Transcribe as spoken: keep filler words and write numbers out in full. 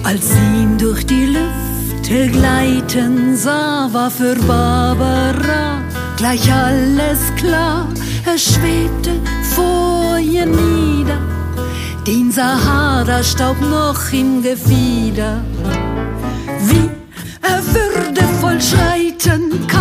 Als sie ihn durch die Lüfte gleiten sah, war für Barbara gleich alles klar. Er schwebte vor ihr nieder, den Sahara-Staub noch im Gefieder. Wie er würde voll schreiten kann,